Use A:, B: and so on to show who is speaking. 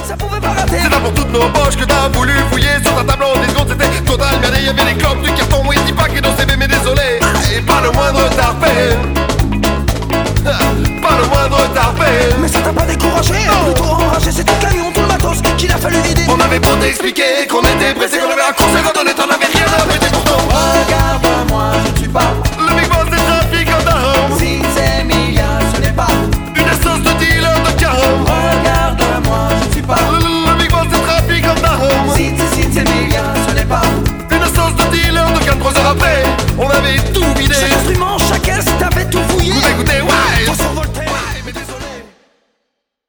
A: ça pouvait pas rater.
B: C'est là pour toutes nos poches que t'as voulu fouiller. Sur ta table en 10 secondes c'était total merde. Y'avait des clopes, du carton, oui dis pas qu'il est dans CV mais désolé. Et pas le moindre tarpé. Pas le moindre tarpé.
A: Mais ça t'a pas découragé, plutôt enragé. C'était le camion, tout le matos qu'il a fallu vider.
B: On avait beau t'expliquer qu'on était pressé, qu'on avait un conseil quand on était en Amérique.